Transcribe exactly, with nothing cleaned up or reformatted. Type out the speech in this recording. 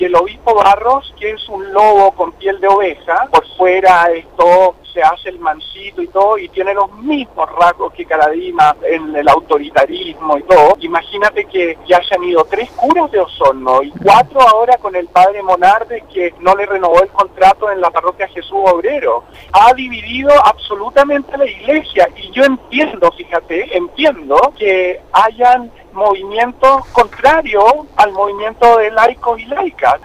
Y el obispo Barros, que es un lobo con piel de oveja, por fuera esto se hace el mansito y todo, y tiene los mismos rasgos que Karadima en el autoritarismo y todo. Imagínate que ya hayan ido tres curas de Osorno y cuatro ahora con el padre Monardes, que no le renovó el contrato en la parroquia Jesús Obrero. Ha dividido absolutamente la iglesia, y yo entiendo, fíjate, entiendo que hayan movimientos contrarios al movimiento de laicos y laicas.